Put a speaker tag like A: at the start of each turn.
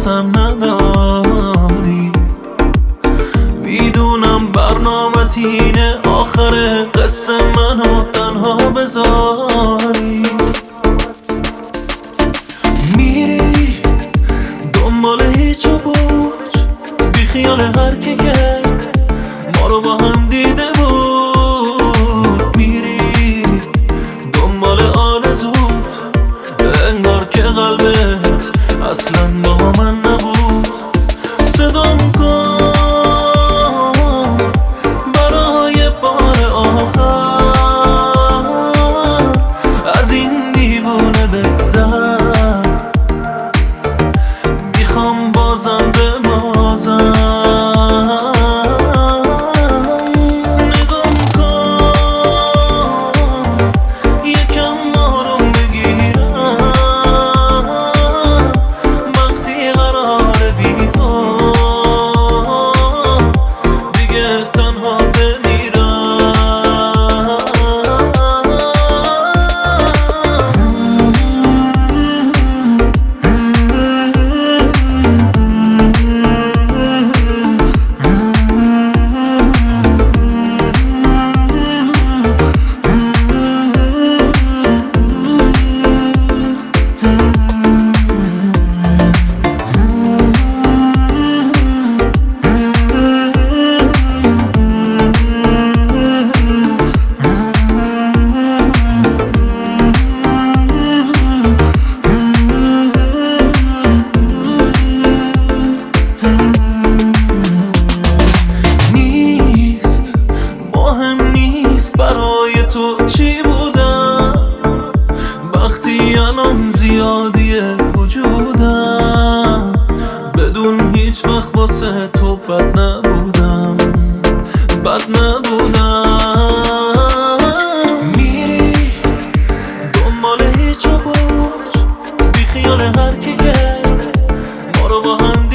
A: قسم نداری. میدونم برنامه اینه آخر قصه منو تنها بذاری. میری دنبال هیچ و پوچ، بی خیال هر کی که ما رو با هم دیده بود. میری دنبال آرزوت، انگار که قلبت اصلا با من نبود. صدام کن برای بار آخر، از این دیوونه بگذر. میخوام بازم ببازم. نگام کن یکم آروم بگیرم، وقتی قراره بی تو دیگه تنها بمیرم. برای تو چی بودم وقتی الان زیادیه وجودم؟ بدون هیچ وقت واسه تو بد نبودم، بد نبودم. میری دنبال هیچ و پوچ، بی خیال هر کی که ما رو با هم